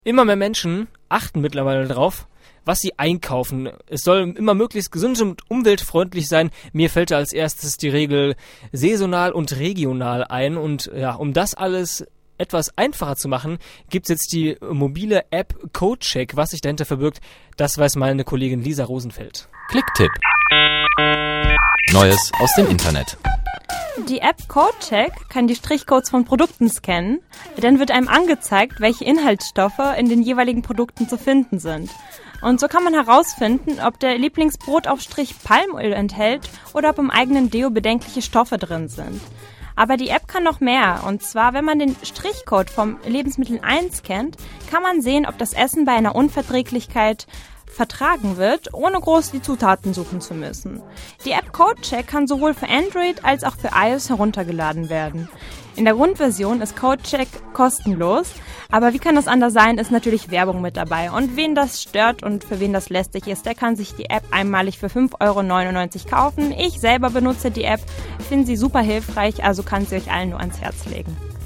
Immer mehr Menschen achten mittlerweile darauf, was sie einkaufen. Es soll immer möglichst gesund und umweltfreundlich sein. Mir fällt da als erstes die Regel saisonal und regional ein. Und ja, um das alles etwas einfacher zu machen, gibt es jetzt die mobile App CodeCheck. Was sich dahinter verbirgt, das weiß meine Kollegin Lisa Rosenfeld. Klicktipp. Neues aus dem Internet. Die App CodeCheck kann die Strichcodes von Produkten scannen. Dann wird einem angezeigt, welche Inhaltsstoffe in den jeweiligen Produkten zu finden sind. Und so kann man herausfinden, ob der Lieblingsbrotaufstrich Palmöl enthält oder ob im eigenen Deo bedenkliche Stoffe drin sind. Aber die App kann noch mehr. Und zwar, wenn man den Strichcode vom Lebensmittel einscannt, kann man sehen, ob das Essen bei einer Unverträglichkeit vertragen wird, ohne groß die Zutaten suchen zu müssen. Die App CodeCheck kann sowohl für Android als auch für iOS heruntergeladen werden. In der Grundversion ist CodeCheck kostenlos, aber wie kann das anders sein, ist natürlich Werbung mit dabei. Und wen das stört und für wen das lästig ist, der kann sich die App einmalig für 5,99 € kaufen. Ich selber benutze die App, finde sie super hilfreich, also kann sie euch allen nur ans Herz legen.